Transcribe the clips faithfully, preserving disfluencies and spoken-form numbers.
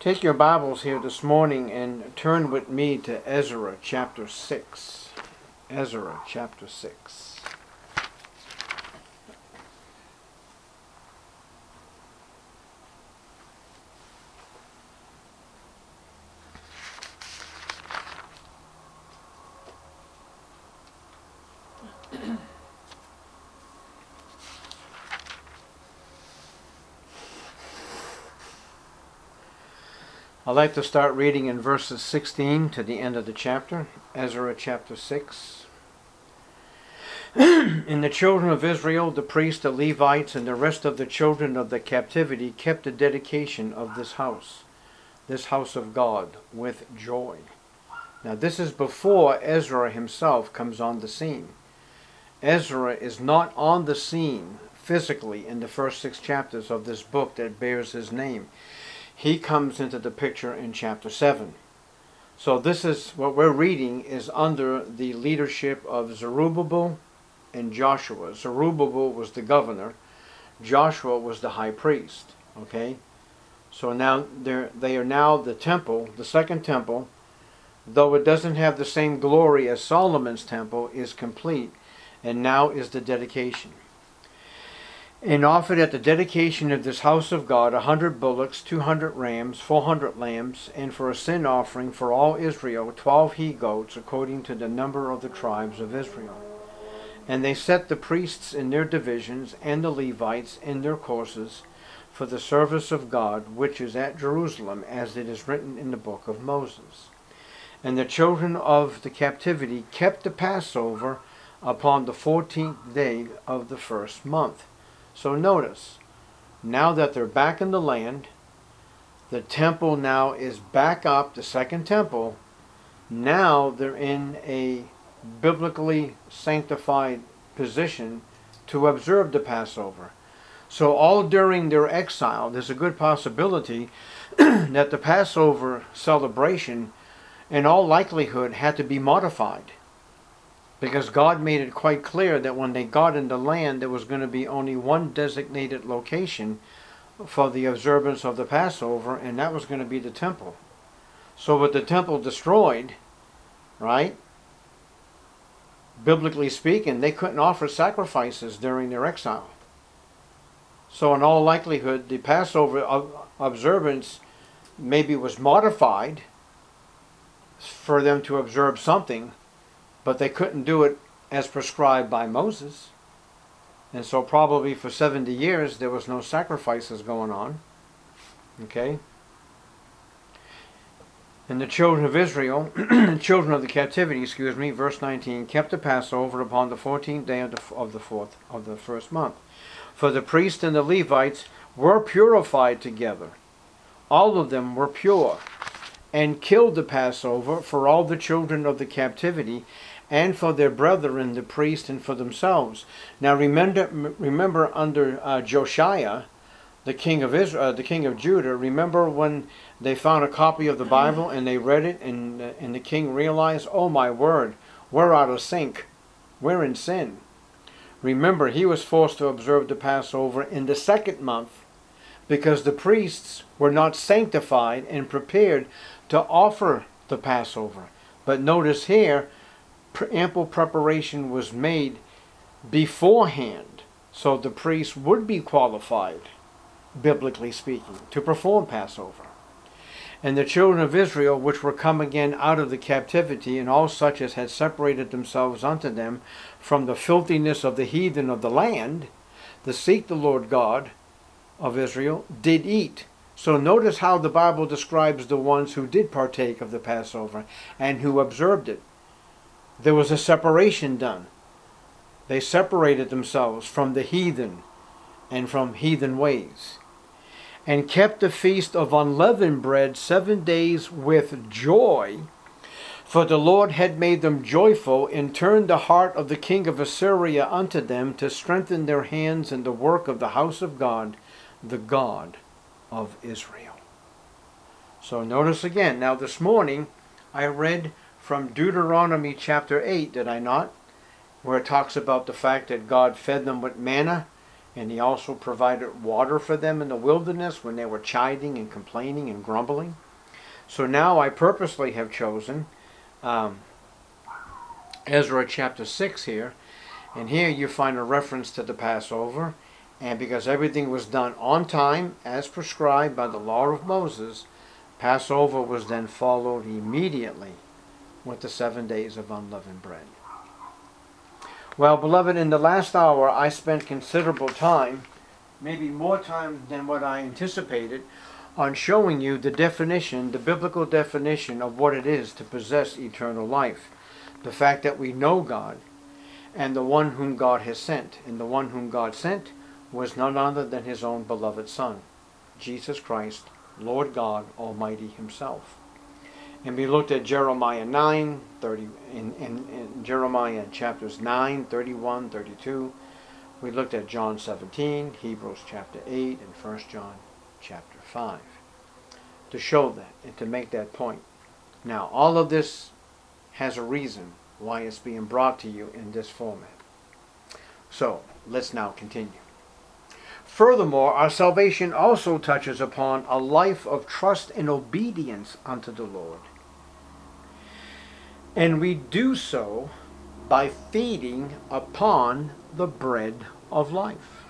Take your Bibles here this morning and turn with me to Ezra chapter six. Ezra chapter six. I'd like to start reading in verses sixteen to the end of the chapter, Ezra chapter six. And the children of Israel, the priests, the Levites, and the rest of the children of the captivity kept the dedication of this house, this house of God, with joy. Now this is before Ezra himself comes on the scene. Ezra is not on the scene physically in the first six chapters of this book that bears his name. He comes into the picture in chapter seven. So this is what we're reading is under the leadership of Zerubbabel and Joshua. Zerubbabel was the governor. Joshua was the high priest. Okay? So now they're, they are now the temple, the second temple, though it doesn't have the same glory as Solomon's temple, is complete. And now is the dedication. And offered at the dedication of this house of God a hundred bullocks, two hundred rams, four hundred lambs, and for a sin offering for all Israel twelve he-goats, according to the number of the tribes of Israel. And they set the priests in their divisions, and the Levites in their courses, for the service of God, which is at Jerusalem, as it is written in the book of Moses. And the children of the captivity kept the Passover upon the fourteenth day of the first month. So notice, now that they're back in the land, the temple now is back up, the second temple. Now they're in a biblically sanctified position to observe the Passover. So all during their exile, there's a good possibility that the Passover celebration, in all likelihood, had to be modified. Because God made it quite clear that when they got in the land, there was going to be only one designated location for the observance of the Passover, and that was going to be the temple. So with the temple destroyed, right, biblically speaking, they couldn't offer sacrifices during their exile. So in all likelihood, the Passover observance maybe was modified for them to observe something, but they couldn't do it as prescribed by Moses. And so probably for seventy years there was no sacrifices going on. Okay? And the children of Israel, the children of the captivity, excuse me, verse nineteen, kept the Passover upon the fourteenth day of the, of the fourth of the first month. For the priests and the Levites were purified together. All of them were pure, and killed the Passover for all the children of the captivity, and for their brethren, the priests, and for themselves. Now remember, remember under uh, Josiah, the king of Israel, uh, the king of Judah. Remember when they found a copy of the Bible and they read it, and uh, and the king realized, "Oh my word, we're out of sync, we're in sin." Remember, he was forced to observe the Passover in the second month, because the priests were not sanctified and prepared to offer the Passover. But notice here, ample preparation was made beforehand, so the priests would be qualified, biblically speaking, to perform Passover. And the children of Israel, which were come again out of the captivity, and all such as had separated themselves unto them from the filthiness of the heathen of the land, to seek the Lord God of Israel, did eat. So notice how the Bible describes the ones who did partake of the Passover and who observed it. There was a separation done. They separated themselves from the heathen and from heathen ways, and kept the feast of unleavened bread seven days with joy, for the Lord had made them joyful, and turned the heart of the king of Assyria unto them, to strengthen their hands in the work of the house of God, the God of Israel. So notice again, now this morning I read from Deuteronomy chapter eight, did I not? Where it talks about the fact that God fed them with manna And he also provided water for them in the wilderness when they were chiding and complaining and grumbling. So now I purposely have chosen um, Ezra chapter six here. And here you find a reference to the Passover. And because everything was done on time, as prescribed by the law of Moses, Passover was then followed immediately with the seven days of unleavened bread. Well, beloved, in the last hour I spent considerable time, maybe more time than what I anticipated, on showing you the definition, the biblical definition of what it is to possess eternal life. The fact that we know God and the one whom God has sent. And the one whom God sent was none other than his own beloved Son, Jesus Christ, Lord God Almighty himself. And we looked at Jeremiah nine, thirty, in, in, in Jeremiah chapters nine, thirty-one, thirty-two. We looked at John seventeen, Hebrews chapter eight, and First John chapter five. To show that and to make that point. Now, all of this has a reason why it's being brought to you in this format. So, let's now continue. Furthermore, our salvation also touches upon a life of trust and obedience unto the Lord. And we do so by feeding upon the bread of life.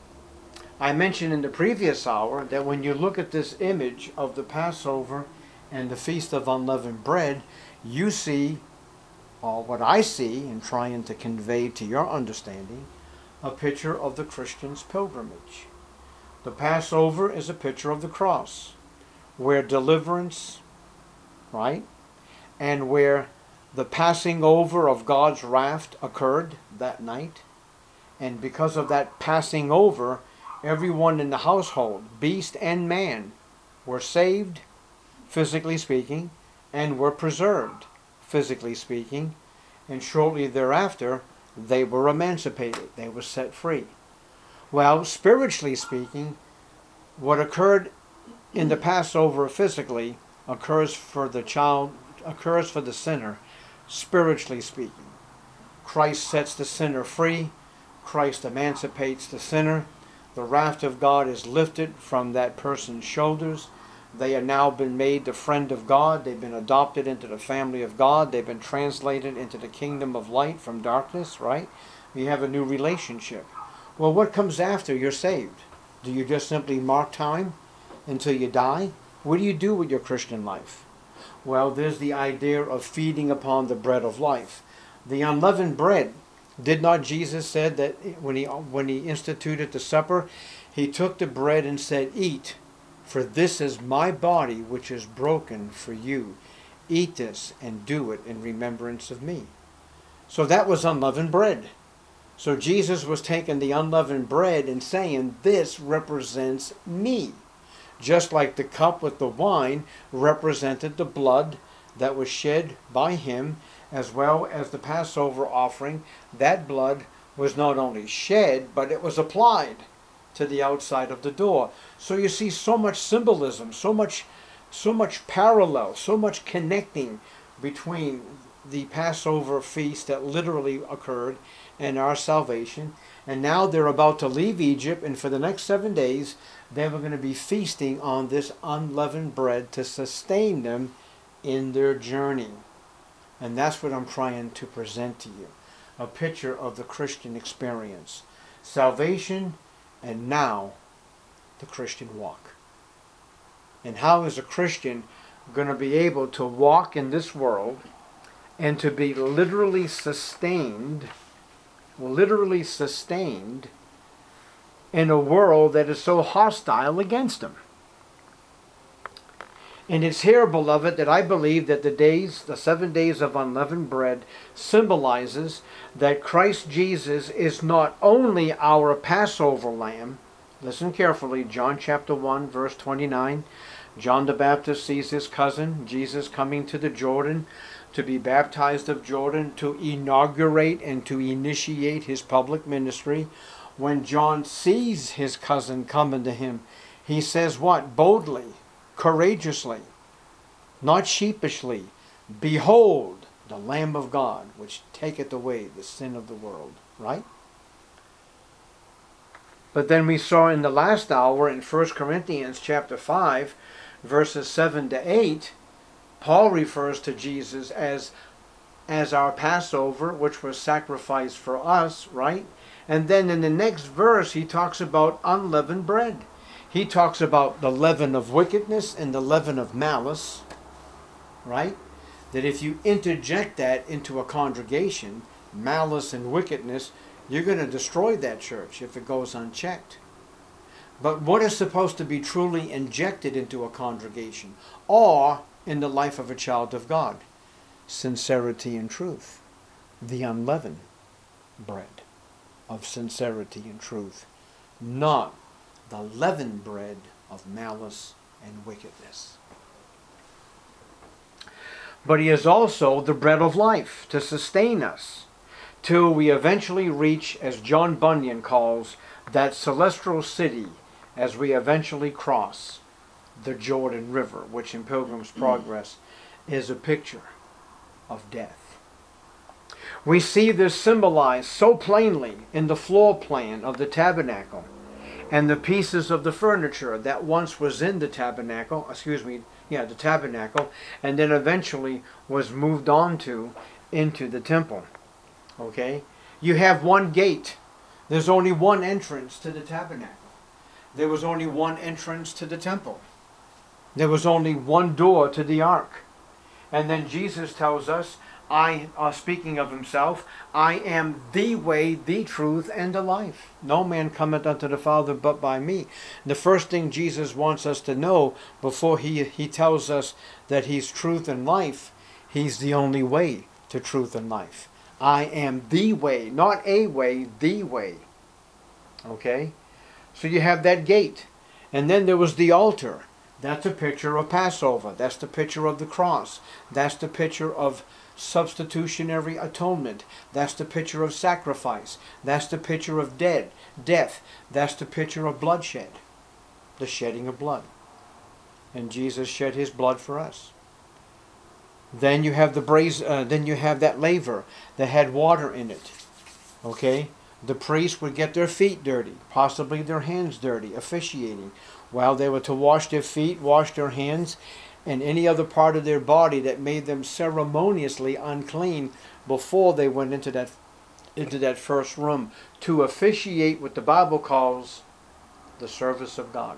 I mentioned in the previous hour that when you look at this image of the Passover and the Feast of Unleavened Bread, you see, or what I see in trying to convey to your understanding, a picture of the Christian's pilgrimage. The Passover is a picture of the cross, where deliverance, right, and where the passing over of God's wrath occurred that night. And because of that passing over, everyone in the household, beast and man, were saved, physically speaking, and were preserved, physically speaking. And shortly thereafter, they were emancipated. They were set free. Well, spiritually speaking, what occurred in the Passover physically occurs for the child, occurs for the sinner, spiritually speaking. Christ sets the sinner free. Christ emancipates the sinner. The wrath of God is lifted from that person's shoulders. They have now been made the friend of God. They've been adopted into the family of God. They've been translated into the kingdom of light from darkness, right? You have a new relationship. Well, what comes after you're saved? Do you just simply mark time until you die? What do you do with your Christian life? Well, there's the idea of feeding upon the bread of life. The unleavened bread, did not Jesus said that when he when he instituted the supper, he took the bread and said, "Eat, for this is my body which is broken for you. Eat this and do it in remembrance of me." So that was unleavened bread. So Jesus was taking the unleavened bread and saying, "This represents me." Just like the cup with the wine represented the blood that was shed by him, as well as the Passover offering. That blood was not only shed, but it was applied to the outside of the door. So you see so much symbolism, so much, so much parallel, so much connecting between the Passover feast that literally occurred and our salvation. And now they're about to leave Egypt, and for the next seven days, they were going to be feasting on this unleavened bread to sustain them in their journey. And that's what I'm trying to present to you. A picture of the Christian experience. Salvation, and now the Christian walk. And how is a Christian going to be able to walk in this world and to be literally sustained, literally sustained in a world that is so hostile against them? And it's here, beloved, that I believe that the days, the seven days of unleavened bread symbolizes that Christ Jesus is not only our Passover lamb. Listen carefully, John chapter one, verse twenty-nine. John the Baptist sees his cousin, Jesus, coming to the Jordan to be baptized of Jordan, to inaugurate and to initiate his public ministry. When John sees his cousin coming to him, he says what? Boldly, courageously, not sheepishly, "Behold, the Lamb of God, which taketh away the sin of the world." Right? But then we saw in the last hour in First Corinthians chapter five, verses seven to eight, Paul refers to Jesus as as our Passover, which was sacrificed for us, right? And then in the next verse, he talks about unleavened bread. He talks about the leaven of wickedness and the leaven of malice, right? That if you interject that into a congregation, malice and wickedness, you're going to destroy that church if it goes unchecked. But what is supposed to be truly injected into a congregation or in the life of a child of God? Sincerity and truth. The unleavened bread of sincerity and truth. Not the leavened bread of malice and wickedness. But he is also the bread of life to sustain us till we eventually reach, as John Bunyan calls, that celestial city as we eventually cross the Jordan River, which in Pilgrim's Progress is a picture of death. We see this symbolized so plainly in the floor plan of the tabernacle and the pieces of the furniture that once was in the tabernacle, excuse me, yeah, the tabernacle, and then eventually was moved on to into the temple. Okay? You have one gate. There's only one entrance to the tabernacle. There was only one entrance to the temple. There was only one door to the ark. And then Jesus tells us, I, uh, speaking of himself, I am the way, the truth, and the life. No man cometh unto the Father but by me. The first thing Jesus wants us to know before he, he tells us that he's truth and life, he's the only way to truth and life. I am the way, not a way, the way. Okay? So you have that gate. And then there was the altar. That's a picture of Passover. That's the picture of the cross. That's the picture of substitutionary atonement. That's the picture of sacrifice. That's the picture of dead, death. That's the picture of bloodshed. The shedding of blood. And Jesus shed his blood for us. Then you have the braise, uh, then you have that laver that had water in it. Okay? The priests would get their feet dirty, possibly their hands dirty, officiating. While they were to wash their feet, wash their hands, and any other part of their body that made them ceremoniously unclean before they went into that into that first room to officiate what the Bible calls the service of God.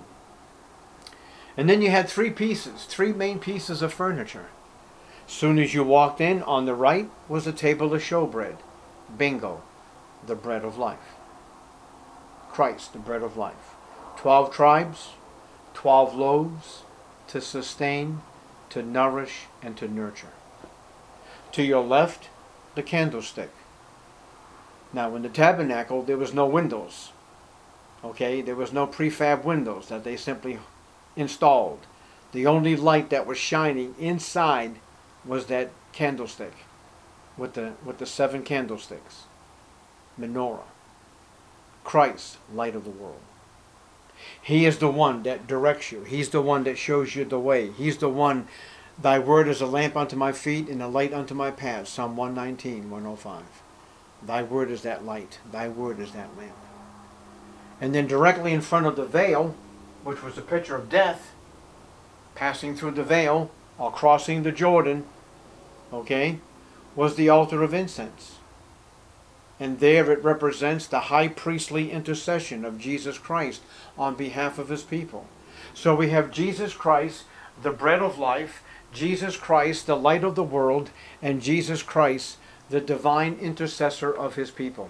And then you had three pieces, three main pieces of furniture. Soon as you walked in, on the right was a table of showbread. Bingo, the bread of life. Christ, the bread of life. Twelve tribes, twelve loaves to sustain, to nourish, and to nurture. To your left, the candlestick. Now in the tabernacle, there was no windows. Okay, there was no prefab windows that they simply installed. The only light that was shining inside was that candlestick with the with the seven candlesticks. Menorah. Christ, light of the world. He is the one that directs you. He's the one that shows you the way. He's the one, thy word is a lamp unto my feet and a light unto my path. Psalm one nineteen, one oh five. Thy word is that light. Thy word is that lamp. And then directly in front of the veil, which was a picture of death, passing through the veil or crossing the Jordan, okay, was the altar of incense. And there it represents the high priestly intercession of Jesus Christ on behalf of his people. So we have Jesus Christ, the bread of life, Jesus Christ, the light of the world, and Jesus Christ, the divine intercessor of his people.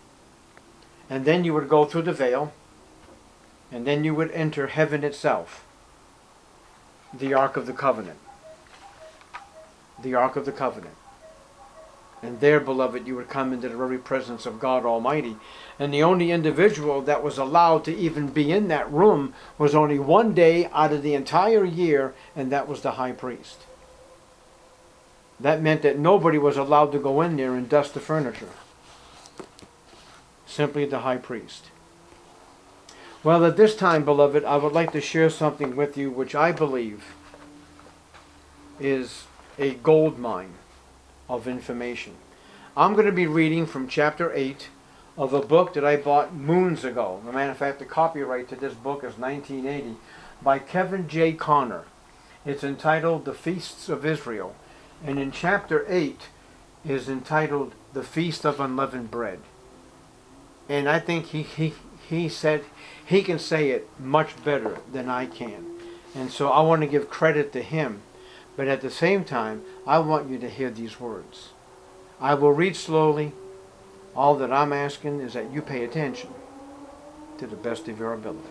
And then you would go through the veil, and then you would enter heaven itself, the Ark of the Covenant. The Ark of the Covenant. And there, beloved, you would come into the very presence of God Almighty. And the only individual that was allowed to even be in that room was only one day out of the entire year, and that was the high priest. That meant that nobody was allowed to go in there and dust the furniture. Simply the high priest. Well, at this time, beloved, I would like to share something with you which I believe is a gold mine of information. I'm going to be reading from chapter eight of a book that I bought moons ago. As a matter of fact, the copyright to this book is nineteen eighty by Kevin J. Conner. It's entitled The Feasts of Israel. And in chapter eight is entitled The Feast of Unleavened Bread. And I think he, he, he said he can say it much better than I can. And so I want to give credit to him. But at the same time, I want you to hear these words. I will read slowly. All that I'm asking is that you pay attention to the best of your ability.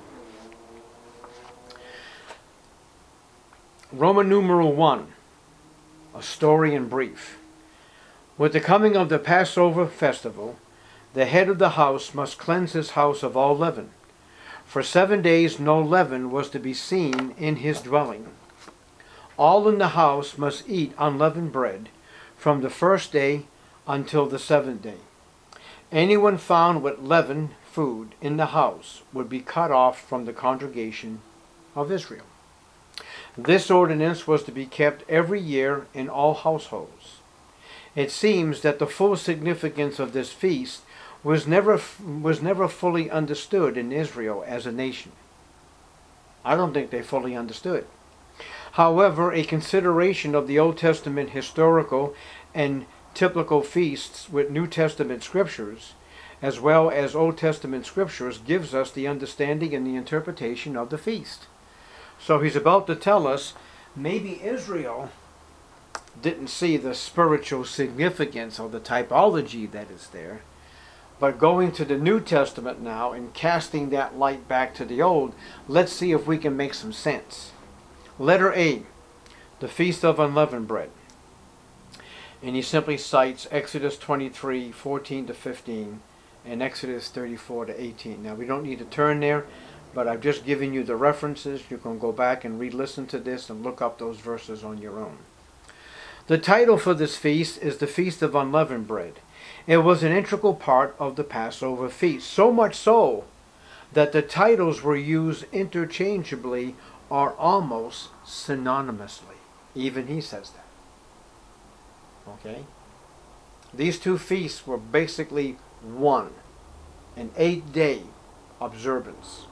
Roman numeral one, a story in brief. With the coming of the Passover festival, the head of the house must cleanse his house of all leaven. For seven days no leaven was to be seen in his dwelling. All in the house must eat unleavened bread from the first day until the seventh day. Anyone found with leavened food in the house would be cut off from the congregation of Israel. This ordinance was to be kept every year in all households. It seems that the full significance of this feast was never, was never fully understood in Israel as a nation. I don't think they fully understood. However, a consideration of the Old Testament historical and typical feasts with New Testament scriptures, as well as Old Testament scriptures, gives us the understanding and the interpretation of the feast. So he's about to tell us maybe Israel didn't see the spiritual significance of the typology that is there, but going to the New Testament now and casting that light back to the Old, let's see if we can make some sense. Letter A, the Feast of Unleavened Bread. And he simply cites Exodus twenty-three, fourteen to fifteen, and Exodus thirty-four to eighteen. Now, we don't need to turn there, but I've just given you the references. You can go back and re-listen to this and look up those verses on your own. The title for this feast is the Feast of Unleavened Bread. It was an integral part of the Passover feast, so much so that the titles were used interchangeably or almost synonymously. Even he says that. Okay? These two feasts were basically one, an eight-day observance.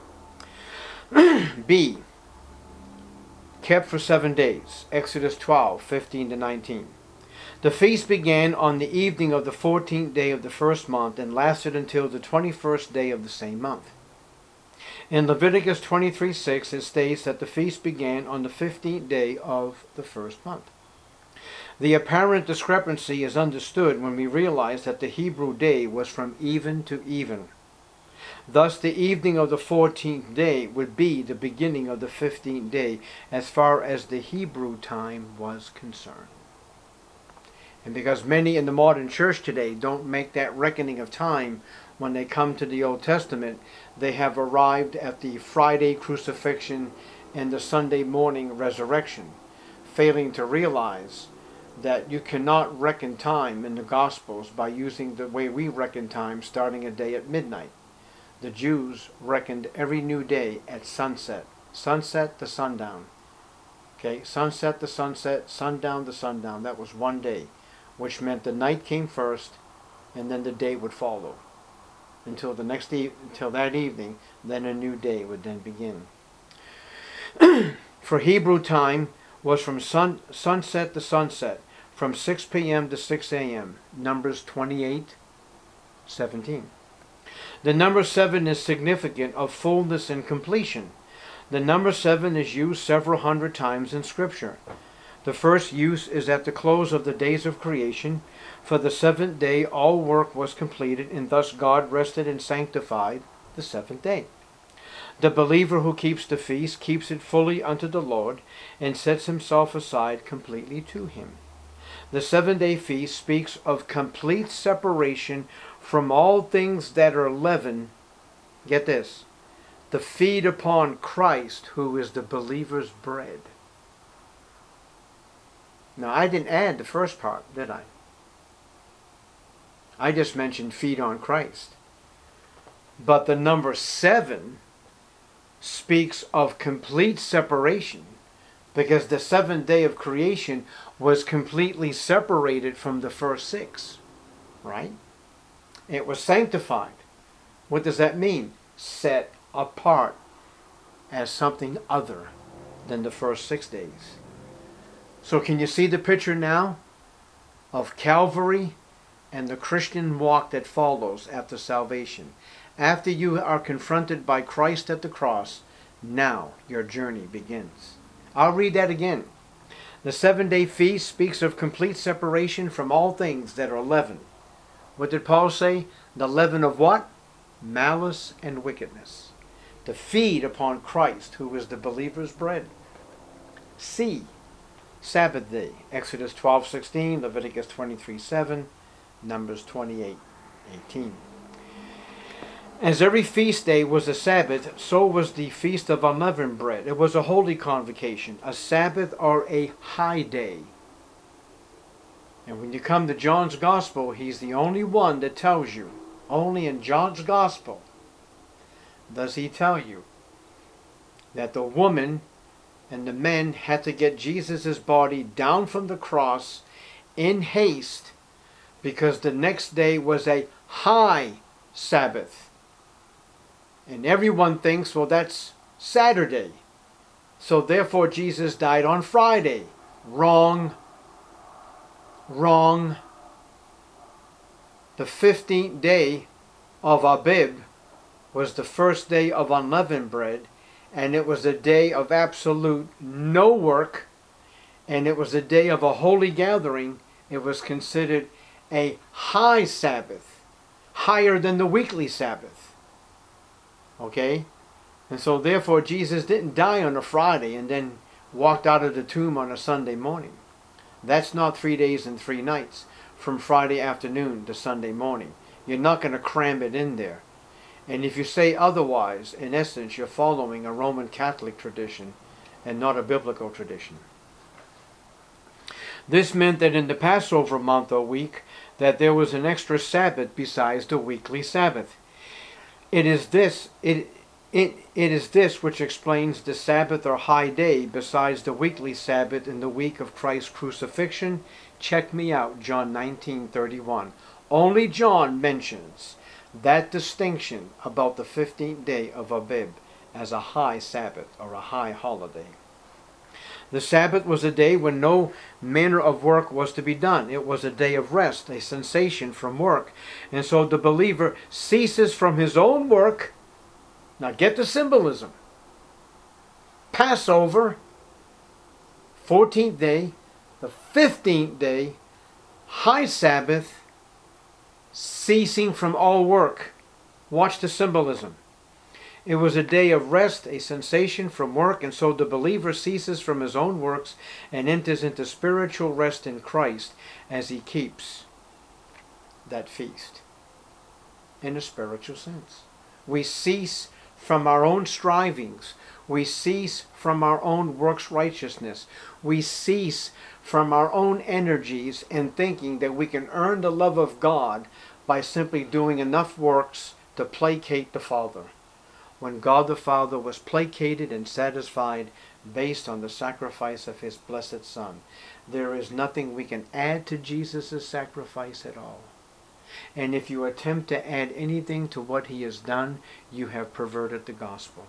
B, kept for seven days, Exodus twelve, fifteen to nineteen. The feast began on the evening of the fourteenth day of the first month and lasted until the twenty-first day of the same month. In Leviticus twenty-three, six, it states that the feast began on the fifteenth day of the first month. The apparent discrepancy is understood when we realize that the Hebrew day was from even to even. Thus, the evening of the fourteenth day would be the beginning of the fifteenth day as far as the Hebrew time was concerned. And because many in the modern church today don't make that reckoning of time when they come to the Old Testament, they have arrived at the Friday crucifixion and the Sunday morning resurrection, failing to realize that you cannot reckon time in the Gospels by using the way we reckon time, starting a day at midnight. The Jews reckoned every new day at sunset. Sunset to sundown. Okay, sunset to sunset, sundown to sundown. That was one day, which meant the night came first, and then the day would follow. Until the next e- until that evening, then a new day would then begin. For Hebrew time was from sun, sunset to sunset, from six p.m. to six a.m. Numbers twenty-eight, seventeen. The number seven is significant of fullness and completion. The number seven is used several hundred times in Scripture. The first use is at the close of the days of creation. For the seventh day all work was completed, and thus God rested and sanctified the seventh day. The believer who keeps the feast keeps it fully unto the Lord, and sets himself aside completely to him. The seven-day feast speaks of complete separation from all things that are leaven. Get this, to feed upon Christ, who is the believer's bread. Now, I didn't add the first part, did I? I just mentioned feed on Christ. But the number seven speaks of complete separation, because the seventh day of creation was completely separated from the first six, right? It was sanctified. What does that mean? Set apart as something other than the first six days. So can you see the picture now of Calvary and the Christian walk that follows after salvation? After you are confronted by Christ at the cross, now your journey begins. I'll read that again. The seven-day feast speaks of complete separation from all things that are leaven. What did Paul say? The leaven of what? Malice and wickedness. To feed upon Christ, who is the believer's bread. C. Sabbath day. Exodus twelve sixteen, Leviticus twenty-three seven, Numbers twenty-eight eighteen. As every feast day was a Sabbath, so was the Feast of Unleavened Bread. It was a holy convocation, a Sabbath or a high day. And when you come to John's Gospel, he's the only one that tells you, only in John's Gospel does he tell you that the woman and the men had to get Jesus' body down from the cross in haste because the next day was a high Sabbath. And everyone thinks, well, that's Saturday. So therefore Jesus died on Friday. Wrong. Wrong. The fifteenth day of Abib was the first day of unleavened bread, and it was a day of absolute no work, and it was a day of a holy gathering. It was considered a high Sabbath, higher than the weekly Sabbath. Okay? And so therefore Jesus didn't die on a Friday and then walked out of the tomb on a Sunday morning. That's not three days and three nights from Friday afternoon to Sunday morning. You're not going to cram it in there. And if you say otherwise, in essence, you're following a Roman Catholic tradition and not a biblical tradition. This meant that in the Passover month or week, that there was an extra Sabbath besides the weekly Sabbath. It is this, it, it, it is this which explains the Sabbath or high day besides the weekly Sabbath in the week of Christ's crucifixion. Check me out, John nineteen thirty-one. Only John mentions that distinction about the fifteenth day of Abib as a high Sabbath or a high holiday. The Sabbath was a day when no manner of work was to be done. It was a day of rest, a cessation from work. And so the believer ceases from his own work. Now get the symbolism. Passover, fourteenth day, the fifteenth day, high Sabbath, ceasing from all work. Watch the symbolism. It was a day of rest, a cessation from work, and so the believer ceases from his own works and enters into spiritual rest in Christ as he keeps that feast. In a spiritual sense. We cease from our own strivings. We cease from our own works righteousness. We cease from our own energies and thinking that we can earn the love of God by simply doing enough works to placate the Father. When God the Father was placated and satisfied based on the sacrifice of his blessed Son. There is nothing we can add to Jesus' sacrifice at all. And if you attempt to add anything to what he has done, you have perverted the gospel.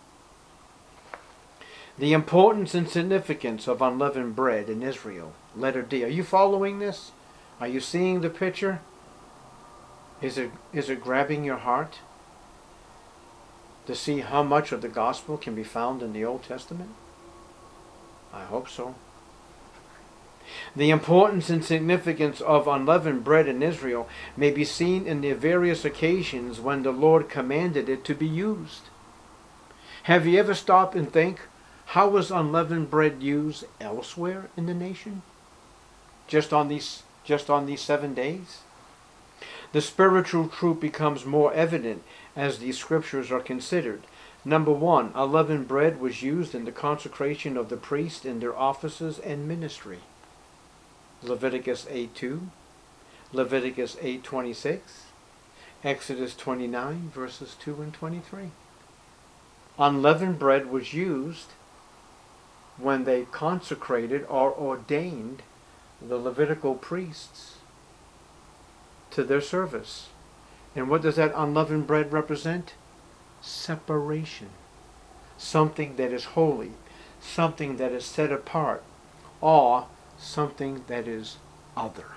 The importance and significance of unleavened bread in Israel. Letter D. Are you following this? Are you seeing the picture? Is it, is it grabbing your heart? To see how much of the gospel can be found in the Old Testament? I hope so. The importance and significance of unleavened bread in Israel may be seen in the various occasions when the Lord commanded it to be used. Have you ever stopped and think, how was unleavened bread used elsewhere in the nation? Just on these, just on these seven days? The spiritual truth becomes more evident as these scriptures are considered. Number one, unleavened bread was used in the consecration of the priests in their offices and ministry. Leviticus eight two, Leviticus eight twenty-six, Exodus twenty-nine, verses two and twenty-three. Unleavened bread was used when they consecrated or ordained the Levitical priests to their service. And what does that unleavened bread represent? Separation. Something that is holy, something that is set apart, or something that is other.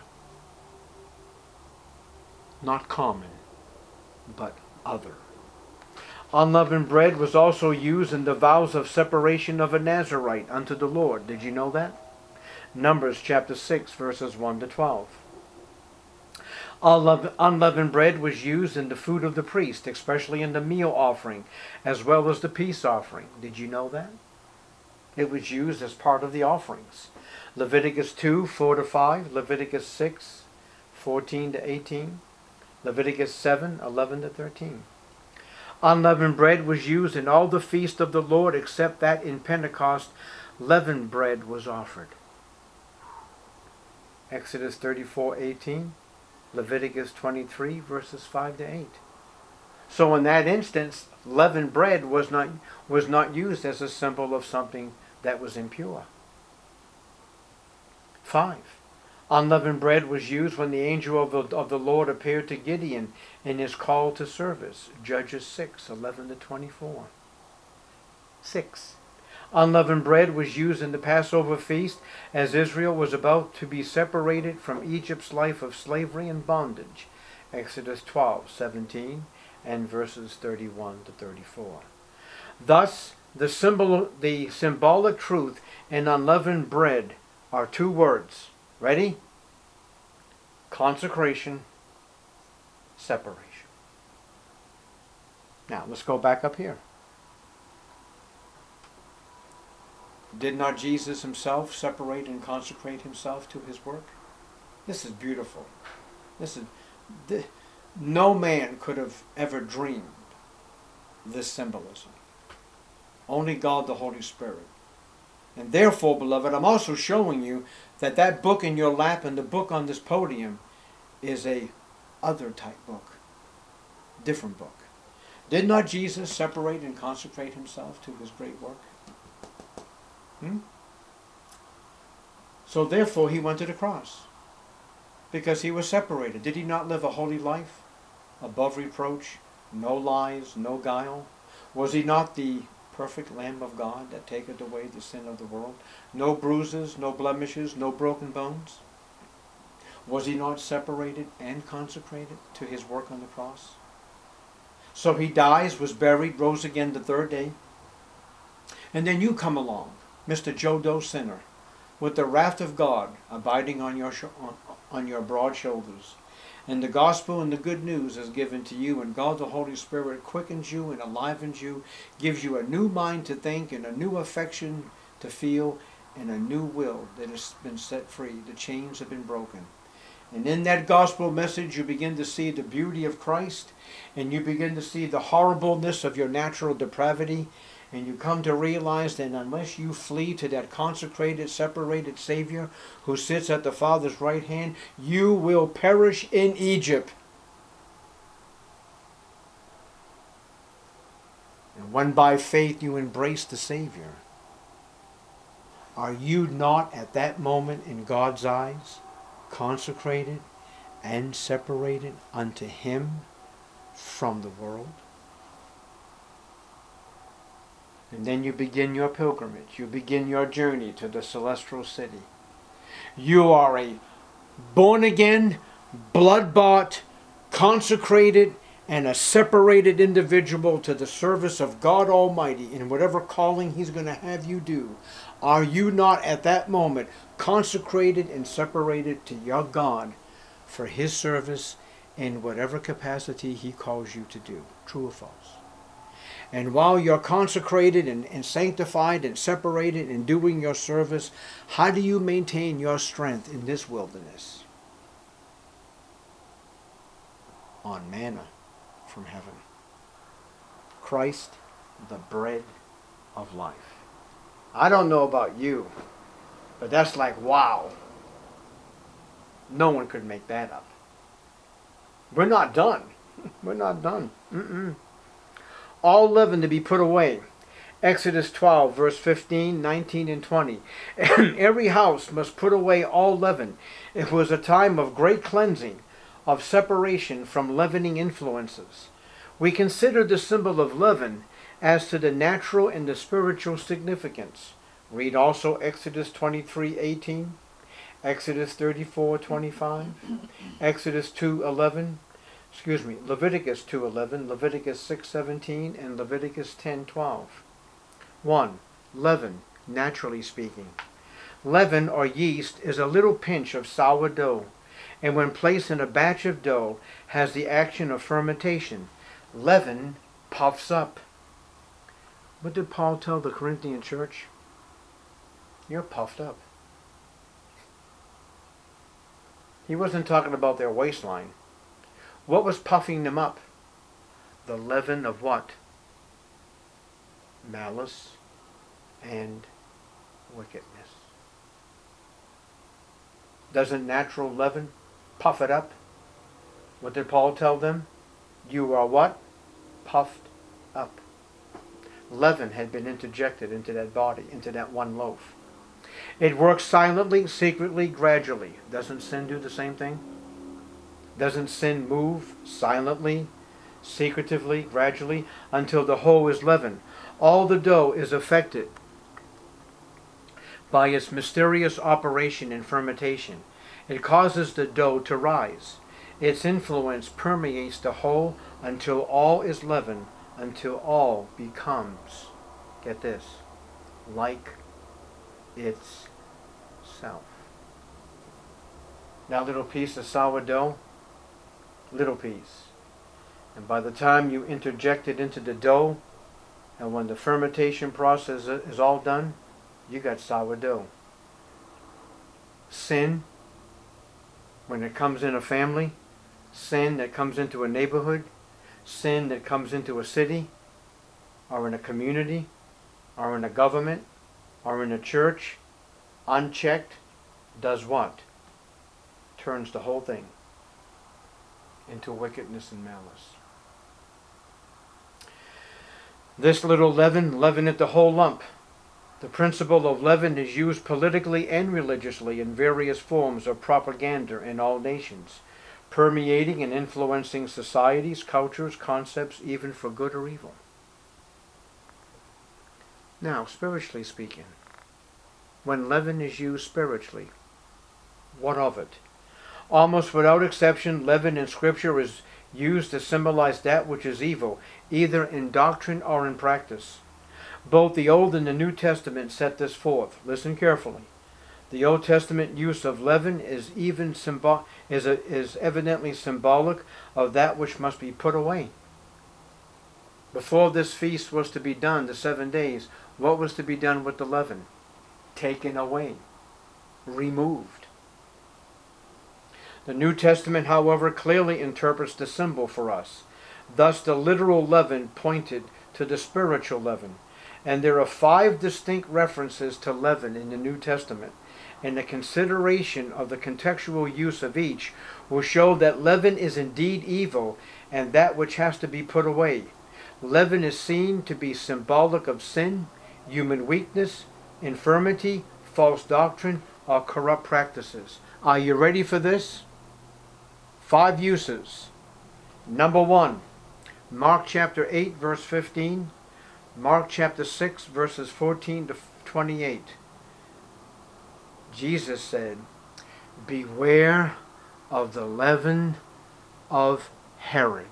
Not common, but other. Unleavened bread was also used in the vows of separation of a Nazarite unto the Lord. Did you know that? Numbers chapter six, verses one to twelve. Unleavened bread was used in the food of the priest, especially in the meal offering, as well as the peace offering. Did you know that? It was used as part of the offerings. Leviticus two, four to five, Leviticus six, fourteen to eighteen, Leviticus seven, eleven to thirteen. Unleavened bread was used in all the feasts of the Lord except that in Pentecost leavened bread was offered. Exodus thirty-four, eighteen, Leviticus twenty-three, verses five to eight. So in that instance, leavened bread was not, was not used as a symbol of something that was impure. Five. Unleavened bread was used when the angel of the, of the Lord appeared to Gideon in his call to service. Judges six, eleven to twenty-four. Six. Unleavened bread was used in the Passover feast as Israel was about to be separated from Egypt's life of slavery and bondage. Exodus twelve, seventeen and verses thirty-one to thirty-four. Thus, the symbol, the symbolic truth in unleavened bread are two words. Ready? Consecration, separation. Now, let's go back up here. Did not Jesus himself separate and consecrate himself to his work? This is beautiful. This is, this, no man could have ever dreamed this symbolism. Only God the Holy Spirit. And therefore, beloved, I'm also showing you that that book in your lap and the book on this podium is a other type book. Different book. Did not Jesus separate and consecrate himself to his great work? Hmm? So therefore he went to the cross. Because he was separated. Did he not live a holy life? Above reproach, no lies, no guile. Was he not the perfect Lamb of God that taketh away the sin of the world? No bruises, no blemishes, no broken bones. Was he not separated and consecrated to his work on the cross? So he dies, was buried, rose again the third day. And then you come along, Mister Joe Doe sinner, with the wrath of God abiding on your, on, on your broad shoulders. And the gospel and the good news is given to you, and God the Holy Spirit quickens you and enlivens you, gives you a new mind to think and a new affection to feel and a new will that has been set free. The chains have been broken. And in that gospel message you begin to see the beauty of Christ, and you begin to see the horribleness of your natural depravity, and you come to realize that unless you flee to that consecrated, separated Savior who sits at the Father's right hand, you will perish in Egypt. And when by faith you embrace the Savior, are you not at that moment in God's eyes consecrated and separated unto Him from the world? And then you begin your pilgrimage. You begin your journey to the celestial city. You are a born-again, blood-bought, consecrated, and a separated individual to the service of God Almighty in whatever calling He's going to have you do. Are you not at that moment consecrated and separated to your God for His service in whatever capacity He calls you to do? True or false? And while you're consecrated and, and sanctified and separated and doing your service, how do you maintain your strength in this wilderness? On manna from heaven. Christ, the bread of life. I don't know about you, but that's like, wow. No one could make that up. We're not done. We're not done. Mm-mm. All leaven to be put away. Exodus twelve, verse fifteen, nineteen, and twenty. Every house must put away all leaven. It was a time of great cleansing. of separation from leavening influences. We consider the symbol of leaven as to the natural and the spiritual significance. Read also Exodus twenty-three eighteen, Exodus thirty-four twenty-five, Exodus two eleven, excuse me, Leviticus two eleven, Leviticus six seventeen, and Leviticus ten twelve. one. Leaven, naturally speaking. Leaven or yeast is a little pinch of sour dough, and when placed in a batch of dough has the action of fermentation. Leaven puffs up. What did Paul tell the Corinthian church? You're puffed up. He wasn't talking about their waistline. What was puffing them up? The leaven of what? Malice and wickedness. Doesn't natural leaven puff it up? What did Paul tell them? You are what? Puffed up. Leaven had been interjected into that body, into that one loaf. It works silently, secretly, gradually. Doesn't sin do the same thing? Doesn't sin move silently, secretively, gradually, until the whole is leavened? All the dough is affected by its mysterious operation in fermentation. It causes the dough to rise. Its influence permeates the whole until all is leavened, until all becomes, get this, like itself. That little piece of sourdough, little piece. And by the time you interject it into the dough, and when the fermentation process is all done, you got sourdough. Sin, when it comes in a family, sin that comes into a neighborhood, sin that comes into a city, or in a community, or in a government, or in a church, unchecked, does what? Turns the whole thing into wickedness and malice. This little leaven leaveneth the whole lump. The principle of leaven is used politically and religiously in various forms of propaganda in all nations, permeating and influencing societies, cultures, concepts, even for good or evil. Now, spiritually speaking, when leaven is used spiritually, what of it? Almost without exception, leaven in Scripture is used to symbolize that which is evil, either in doctrine or in practice. Both the Old and the New Testament set this forth. Listen carefully. The Old Testament use of leaven is even symbol is a, is evidently symbolic of that which must be put away. Before this feast was to be done, the seven days, what was to be done with the leaven? Taken away, removed. The New Testament, however, clearly interprets the symbol for us. Thus, the literal leaven pointed to the spiritual leaven. And there are five distinct references to leaven in the New Testament. And the consideration of the contextual use of each will show that leaven is indeed evil and that which has to be put away. Leaven is seen to be symbolic of sin, human weakness, infirmity, false doctrine, or corrupt practices. Are you ready for this? Five uses. Number one, Mark chapter eight, verse fifteen. Mark chapter six, verses fourteen to twenty-eight. Jesus said, beware of the leaven of Herod.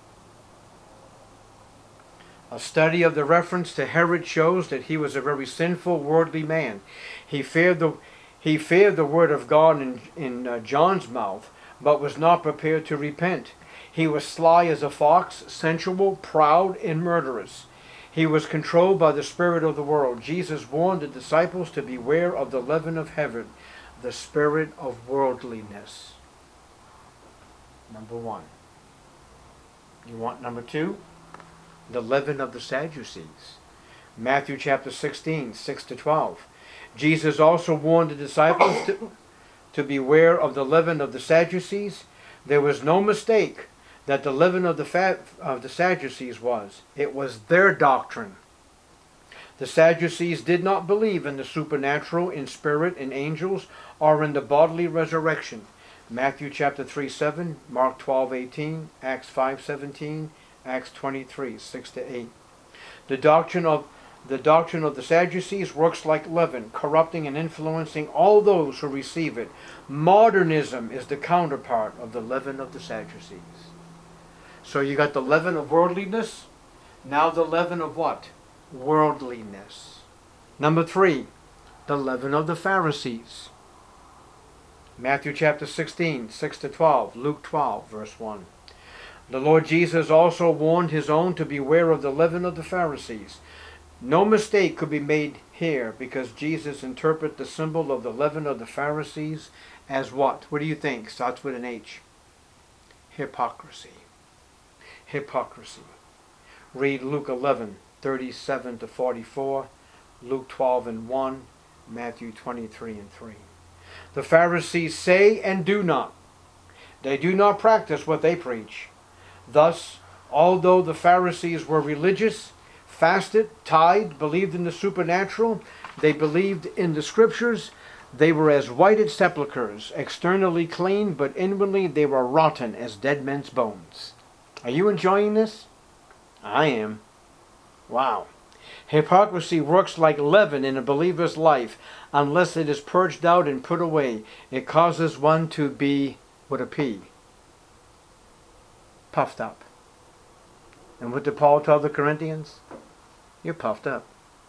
A study of the reference to Herod shows that he was a very sinful, worldly man. He feared the, he feared the word of God in, in uh, John's mouth, but was not prepared to repent. He was sly as a fox, sensual, proud, and murderous. He was controlled by the spirit of the world. Jesus warned the disciples to beware of the leaven of Herod, the spirit of worldliness. Number one. You want number two? The leaven of the Sadducees. Matthew chapter sixteen, six to twelve. Jesus also warned the disciples to, to beware of the leaven of the Sadducees. There was no mistake that the leaven of the, fa- of the Sadducees was. It was their doctrine. The Sadducees did not believe in the supernatural, in spirit, in angels, or in the bodily resurrection. Matthew chapter three, seven, Mark twelve, eighteen, Acts five, seventeen, Acts twenty-three, six to eight. The doctrine of the doctrine of the Sadducees works like leaven, corrupting and influencing all those who receive it. Modernism is the counterpart of the leaven of the Sadducees. So you got the leaven of worldliness, now the leaven of what? Worldliness. Number three, the leaven of the Pharisees. Matthew chapter sixteen, six to twelve, Luke twelve, verse one. The Lord Jesus also warned his own to beware of the leaven of the Pharisees. No mistake could be made here, because Jesus interpreted the symbol of the leaven of the Pharisees as what? What do you think? Starts with an H. Hypocrisy. Hypocrisy. Read Luke eleven, thirty-seven to forty-four, Luke twelve and one, Matthew twenty-three and three. The Pharisees say and do not. They do not practice what they preach. Thus, although the Pharisees were religious, fasted, tithed, believed in the supernatural, they believed in the scriptures, they were as white as sepulchres, externally clean, but inwardly they were rotten as dead men's bones. Are you enjoying this? I am. Wow. Hypocrisy works like leaven in a believer's life. Unless it is purged out and put away, it causes one to be, with a P, puffed up. And what did Paul tell the Corinthians? You're puffed up.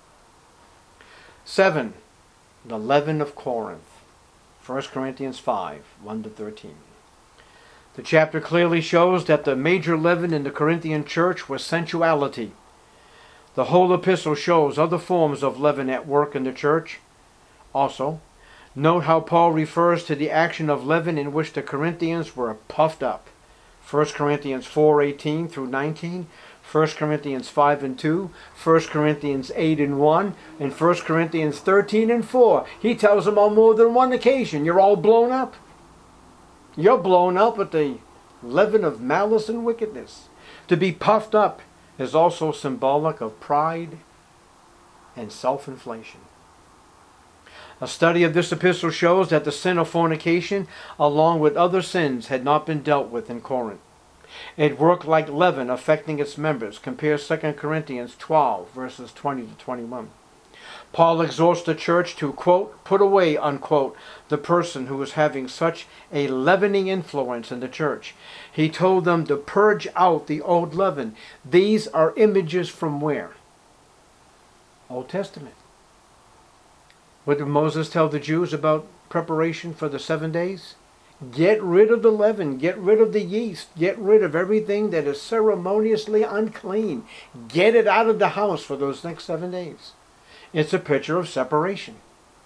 Seven, the leaven of Corinth. First Corinthians five, one to thirteen. The chapter clearly shows that the major leaven in the Corinthian church was sensuality. The whole epistle shows other forms of leaven at work in the church. Also, note how Paul refers to the action of leaven in which the Corinthians were puffed up. First Corinthians four, eighteen through nineteen, First Corinthians five and two, First Corinthians eight and one, and First Corinthians thirteen and four. He tells them on more than one occasion, you're all blown up. You're blown up with the leaven of malice and wickedness. To be puffed up is also symbolic of pride and self-inflation. A study of this epistle shows that the sin of fornication, along with other sins, had not been dealt with in Corinth. It worked like leaven affecting its members. Compare Second Corinthians twelve, verses twenty to twenty-one. Paul exhorts the church to, quote, put away, unquote, the person who is having such a leavening influence in the church. He told them to purge out the old leaven. These are images from where? Old Testament. What did Moses tell the Jews about preparation for the seven days? Get rid of the leaven. Get rid of the yeast. Get rid of everything that is ceremoniously unclean. Get it out of the house for those next seven days. It's a picture of separation.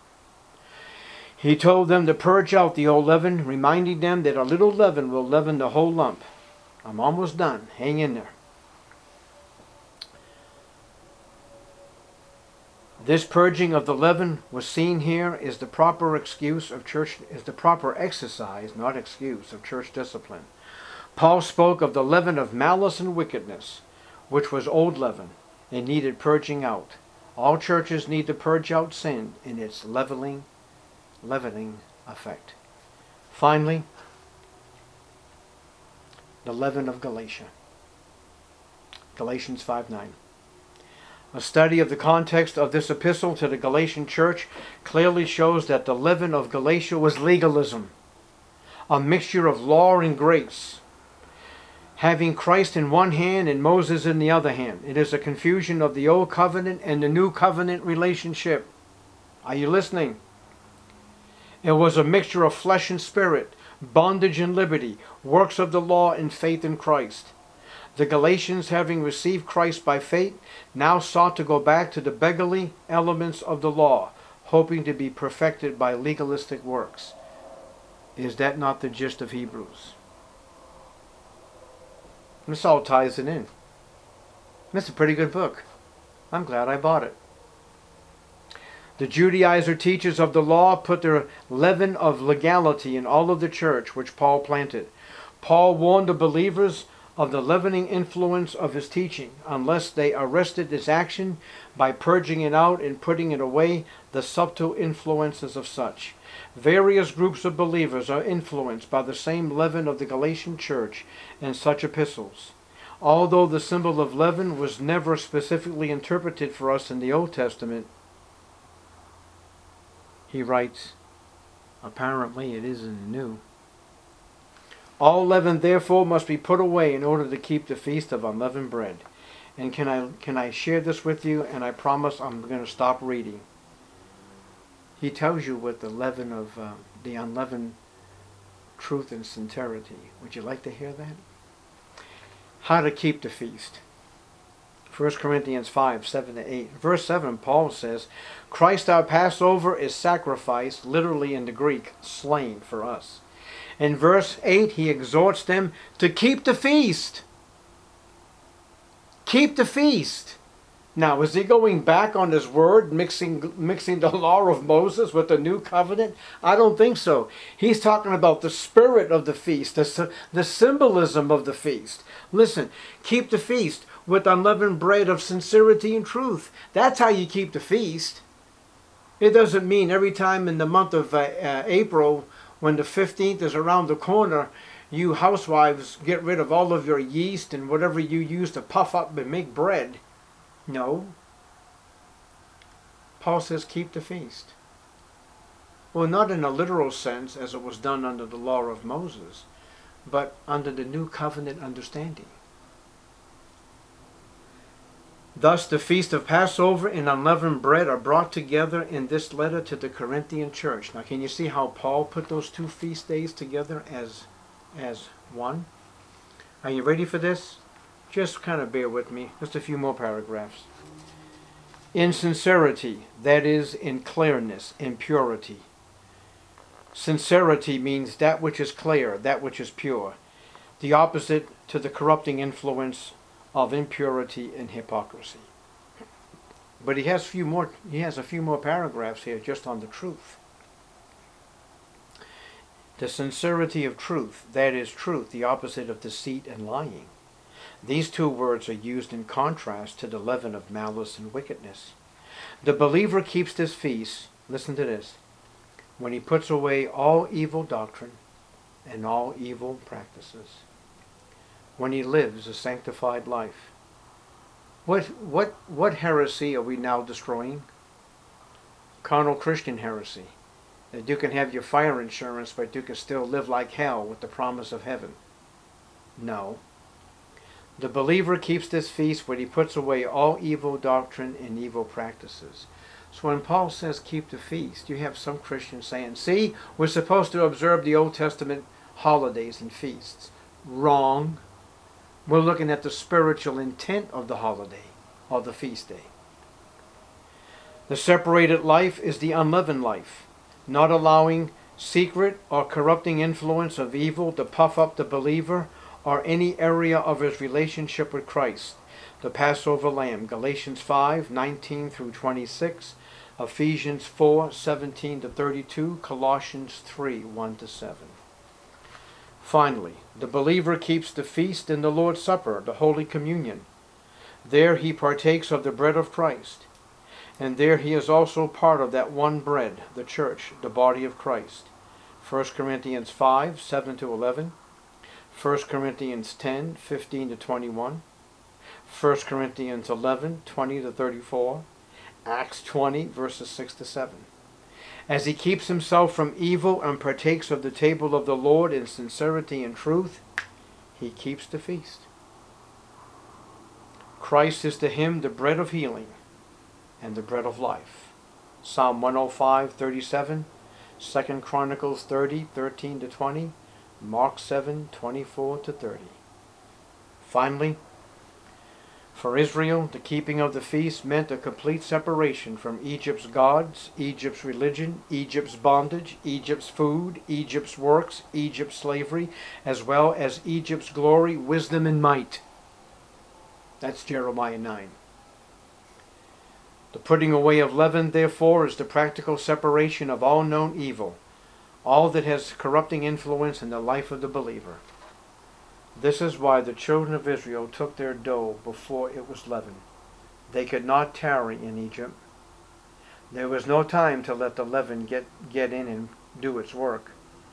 He told them to purge out the old leaven, reminding them that a little leaven will leaven the whole lump. I'm almost done. Hang in there. This purging of the leaven was seen here is the proper excuse of church, is the proper exercise, not excuse, of church discipline. Paul spoke of the leaven of malice and wickedness, which was old leaven and needed purging out. All churches need to purge out sin in its leveling, leavening effect. Finally, the leaven of Galatia. Galatians five nine. A study of the context of this epistle to the Galatian church clearly shows that the leaven of Galatia was legalism, a mixture of law and grace, having Christ in one hand and Moses in the other hand. It is a confusion of the old covenant and the new covenant relationship. Are you listening? It was a mixture of flesh and spirit, bondage and liberty, works of the law and faith in Christ. The Galatians, having received Christ by faith, now sought to go back to the beggarly elements of the law, hoping to be perfected by legalistic works. Is that not the gist of Hebrews? This all ties it in. It's a pretty good book. I'm glad I bought it. The Judaizer teachers of the law put their leaven of legality in all of the church which Paul planted. Paul warned the believers of the leavening influence of his teaching, unless they arrested its action by purging it out and putting it away, the subtle influences of such. Various groups of believers are influenced by the same leaven of the Galatian church in such epistles. Although the symbol of leaven was never specifically interpreted for us in the Old Testament, he writes, apparently it is in the New. All leaven therefore must be put away in order to keep the feast of unleavened bread. And can I can I share this with you? And I promise I'm going to stop reading. He tells you what the leaven of uh, the unleavened truth and sincerity. Would you like to hear that? How to keep the feast. First Corinthians five, seven to eight. Verse seven, Paul says, Christ our Passover is sacrificed, literally in the Greek, slain for us. In verse eight, he exhorts them to keep the feast. Keep the feast. Now, is he going back on his word, mixing mixing the law of Moses with the new covenant? I don't think so. He's talking about the spirit of the feast, the, the symbolism of the feast. Listen, keep the feast with unleavened bread of sincerity and truth. That's how you keep the feast. It doesn't mean every time in the month of uh, uh, April, when the fifteenth is around the corner, you housewives get rid of all of your yeast and whatever you use to puff up and make bread. No. Paul says keep the feast. Well, not in a literal sense as it was done under the law of Moses, but under the new covenant understanding. Thus the feast of Passover and unleavened bread are brought together in this letter to the Corinthian church. Now can you see how Paul put those two feast days together as, as one? Are you ready for this? Just kind of bear with me. Just a few more paragraphs. In sincerity, that is, in clearness, in purity. Sincerity means that which is clear, that which is pure. The opposite to the corrupting influence of impurity and hypocrisy. But he has few more he has a few more paragraphs here just on the truth. The sincerity of truth, that is truth, the opposite of deceit and lying. These two words are used in contrast to the leaven of malice and wickedness. The believer keeps this feast, listen to this, when he puts away all evil doctrine and all evil practices. When he lives a sanctified life. What, what, what heresy are we now destroying? Carnal Christian heresy. That you can have your fire insurance, but you can still live like hell with the promise of heaven. No. The believer keeps this feast when he puts away all evil doctrine and evil practices. So when Paul says keep the feast, you have some Christians saying, see, we're supposed to observe the Old Testament holidays and feasts. Wrong. We're looking at the spiritual intent of the holiday, or the feast day. The separated life is the unleavened life, not allowing secret or corrupting influence of evil to puff up the believer or any area of his relationship with Christ, the Passover Lamb, Galatians five, nineteen through twenty-six, Ephesians four, seventeen to thirty-two, Colossians three, one to seven. Finally, the believer keeps the feast in the Lord's Supper, the Holy Communion. There he partakes of the bread of Christ, and there he is also part of that one bread, the church, the body of Christ. First Corinthians five, seven to eleven, First Corinthians ten, fifteen to twenty-one, First Corinthians eleven, twenty to thirty-four, Acts twenty, verses six to seven. As he keeps himself from evil and partakes of the table of the Lord in sincerity and truth, he keeps the feast. Christ is to him the bread of healing and the bread of life. Psalm one oh five, thirty-seven, Second Chronicles thirty, thirteen to twenty, Mark seven, twenty-four to thirty. Finally, for Israel, the keeping of the feast meant a complete separation from Egypt's gods, Egypt's religion, Egypt's bondage, Egypt's food, Egypt's works, Egypt's slavery, as well as Egypt's glory, wisdom, and might. That's Jeremiah nine. The putting away of leaven, therefore, is the practical separation of all known evil, all that has corrupting influence in the life of the believer. This is why the children of Israel took their dough before it was leavened. They could not tarry in Egypt. There was no time to let the leaven get, get in and do its work.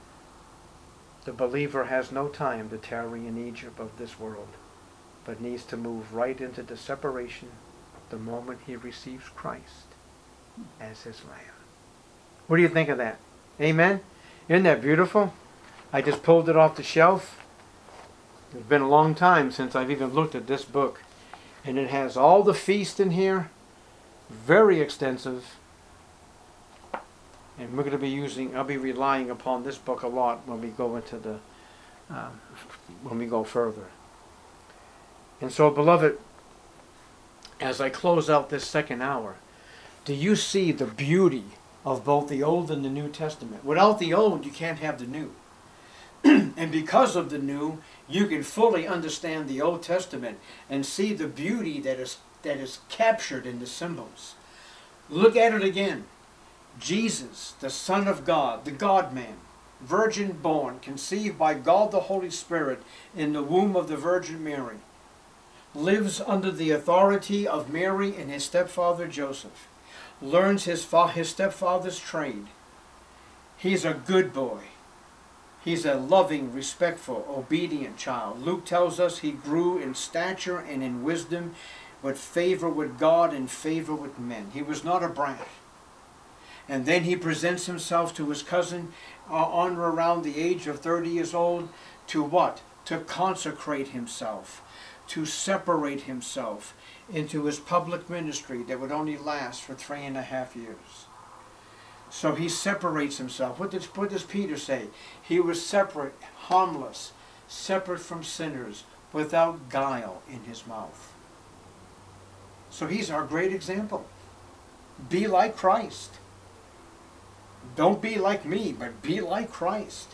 The believer has no time to tarry in Egypt of this world, but needs to move right into the separation the moment he receives Christ as his Lamb. What do you think of that? Amen? Isn't that beautiful? I just pulled it off the shelf. It's been a long time since I've even looked at this book. And it has all the feast in here. Very extensive. And we're going to be using, I'll be relying upon this book a lot when we go into the, uh, when we go further. And so, beloved, as I close out this second hour, do you see the beauty of both the Old and the New Testament? Without the Old, you can't have the New. And because of the New, you can fully understand the Old Testament and see the beauty that is, that is captured in the symbols. Look at it again. Jesus, the Son of God, the God-man, virgin born, conceived by God the Holy Spirit in the womb of the Virgin Mary, lives under the authority of Mary and his stepfather Joseph, learns his, fa his stepfather's trade. He's a good boy. He's a loving, respectful, obedient child. Luke tells us he grew in stature and in wisdom, with favor with God and favor with men. He was not a brat. And then he presents himself to his cousin uh, on or around the age of thirty years old to what? To consecrate himself, to separate himself into his public ministry that would only last for three and a half years. So he separates himself. What does, what does Peter say? He was separate, harmless, separate from sinners, without guile in his mouth. So he's our great example. Be like Christ. Don't be like me, but be like Christ.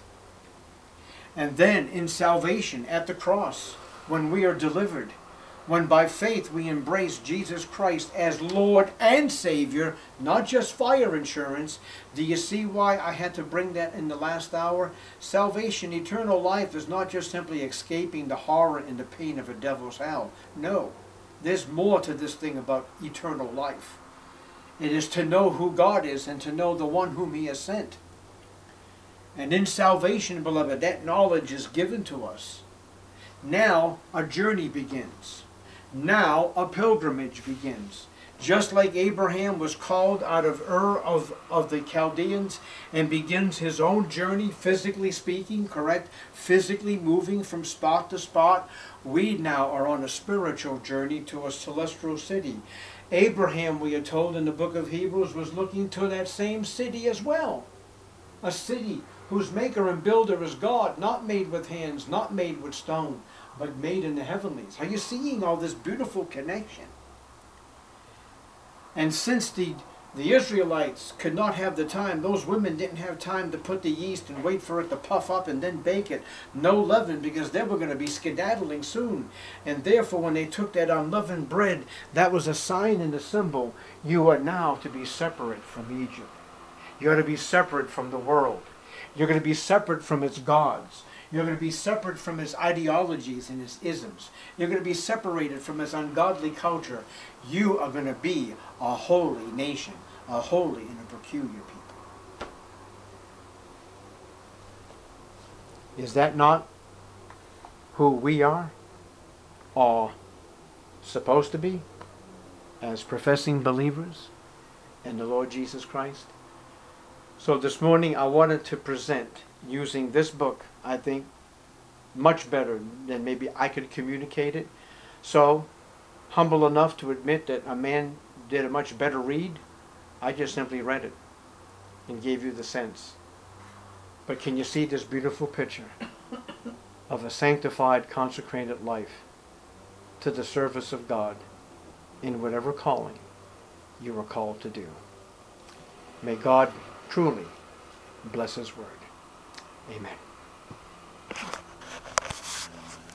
And then in salvation at the cross, when we are delivered, when by faith we embrace Jesus Christ as Lord and Savior, not just fire insurance. Do you see why I had to bring that in the last hour? Salvation, eternal life, is not just simply escaping the horror and the pain of a devil's hell. No, there's more to this thing about eternal life. It is to know who God is and to know the one whom He has sent. And in salvation, beloved, that knowledge is given to us. Now a journey begins. Now a pilgrimage begins. Just like Abraham was called out of Ur of, of the Chaldeans and begins his own journey, physically speaking, correct? Physically moving from spot to spot, we now are on a spiritual journey to a celestial city. Abraham, we are told in the book of Hebrews, was looking to that same city as well. A city whose maker and builder is God, not made with hands, not made with stone, but made in the heavenlies. Are you seeing all this beautiful connection? And since the, the Israelites could not have the time, those women didn't have time to put the yeast and wait for it to puff up and then bake it. No leaven, because they were going to be skedaddling soon. And therefore, when they took that unleavened bread, that was a sign and a symbol. You are now to be separate from Egypt. You are to be separate from the world. You're going to be separate from its gods. You're going to be separate from its ideologies and its isms. You're going to be separated from its ungodly culture. You are going to be a holy nation, a holy and a peculiar people. Is that not who we are, or supposed to be, as professing believers in the Lord Jesus Christ? So this morning I wanted to present, using this book, I think, much better than maybe I could communicate it. So, humble enough to admit that a man did a much better read. I just simply read it and gave you the sense. But can you see this beautiful picture of a sanctified, consecrated life to the service of God in whatever calling you are called to do? May God truly bless His word. Amen.